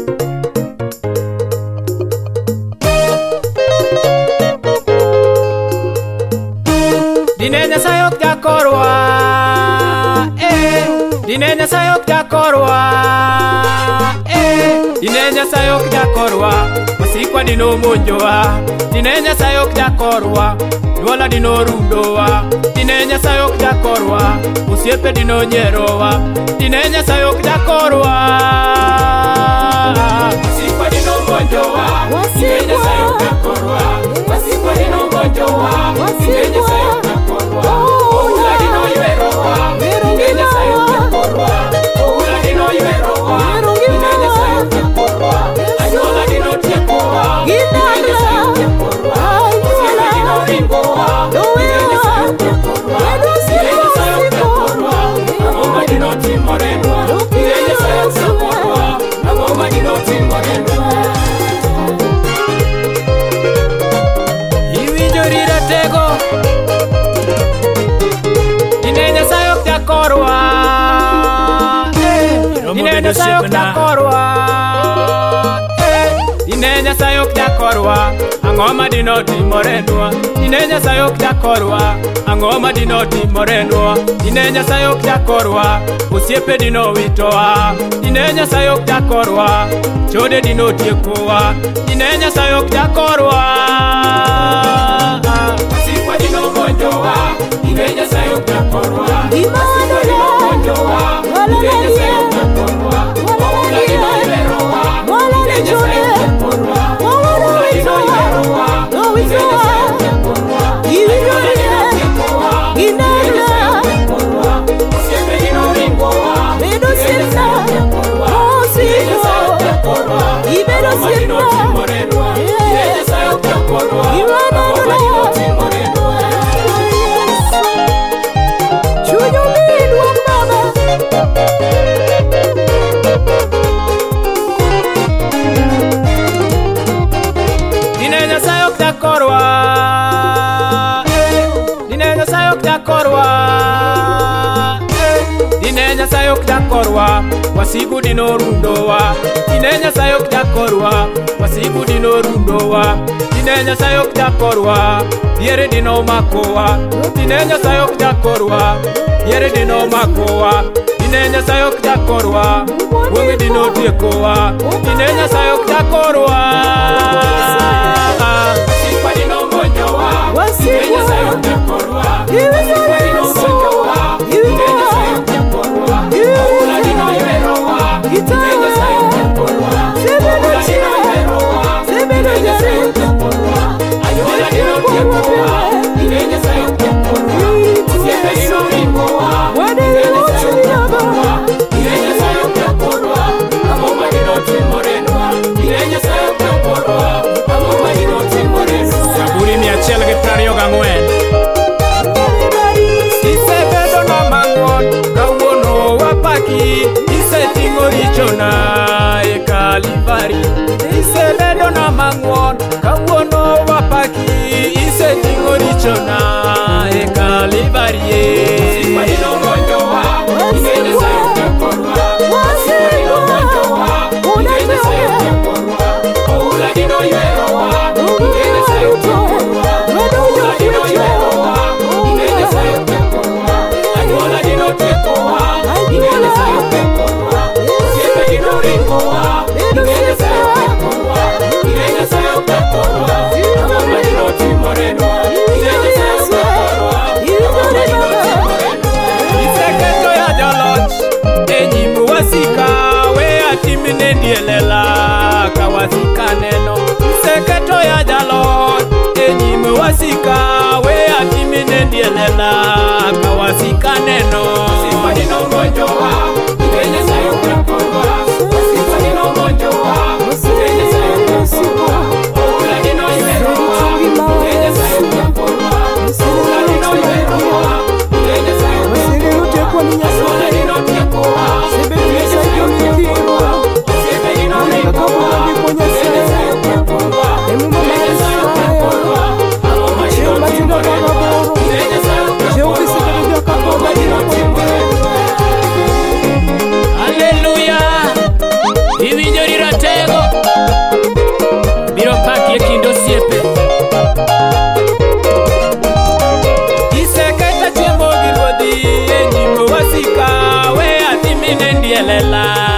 Dinenya sayok jakorwa, dinenya sayok jakorwa, dinenya sayok jakorwa, masikwa dino monjowa, dinenya sayok jakorwa, duola dino rudowa, dinenya sayok jakorwa, usiepe dino nyerowa, dinenya sayok jakorwa, masikwa dino monjowa, dinenya sayok jakorwa, masikwa dino monjowa, dinenya sayok jakorwa. Dinenya sayok jakorwa, dinenya sayok jakorwa, angoma dino timorenwa, dinenya sayok jakorwa, angoma dino timorenwa, dinenya sayok jakorwa, usiepe dino witowa, dinenya sayok jakorwa, chode dino tiekowa, dinenya sayok jakorwa, masikwa dino monjowa, dinenya sayok jakorwa, masikwa dino monjowa, dinenya sayok jakorwa. Dinenya sayok jakorwa, dinenya sayok jakorwa, dinenya sayok jakorwa, wasigu dino rundowa, dinenya sayok jakorwa, wasigu dino rundowa, dinenya sayok jakorwa, diere dino makowa, dinenya sayok jakorwa, diere dino makowa, dinenya sayok jakorwa, wonge dino tiekowa, dinenya sayok jakorwa. Masikwa dino monjowa, dinenya sayok jakorwa, masikwa dino monjowa, dinenya sayok jakorwa, oula dino yerowa, dinenya sayok jakorwa, oula dino yerowa, dinenya sayok jakorwa, ayola dino tiekowa, dinenya sayok jakorwa, usiepe dino ringowa, dinenya sayok jakorwa, dinenya sayok jakorwa, angoma dino timorenwa, dinenya sayok jakorwa, angoma dino timorenwa. Saburi 124. Isebedo na mang'on, kawuono wapaki, iseting'o richona e Kalvari. Isebedo na mang'on, kawuono wapaki, iseting'o richona e Kalvari. Masikwa dino monjowa, dinenya sayok jakorwa, masikwa dino monjowa, dinenya sayok jakorwa, oula dino yerowa, dinenya sayok jakorwa, oula dino yerowa, dinenya sayok jakorwa, ayola dino tiekowa, dinenya sayok jakorwa, usiepe dino ringowa, dinenya sayok jakorwa, dinenya sayok jakorwa, angoma dino timorenwa, dinenya sayok jakorwa, angoma dino timorenwa. Iseketo ya joloch e nyim wasika, we atimne dielela ka wasika neno. Iseketo ya jaloch e nyim wasika, we atimne dielela ka wasika neno. Masikwa dino monjowa, dinenya sayok jakorwa, masikwa dino monjowa, dinenya sayok jakorwa, oula dino yerowa, dinenya sayok jakorwa, oula dino yerowa, dinenya sayok jakorwa, ayola dino tiekowa, dinenya sayok jakorwa, usiepe dino ringowa, dinenya sayok jakorwa, dinenya sayok jakorwa, angoma dino timorenwa, dinenya sayok jakorwa, angoma dino timorenwa. Ratego biro paki e kindo siepe. Iseketa chiemo gi ruodhi e nyimo wasika, we atimine ndielela.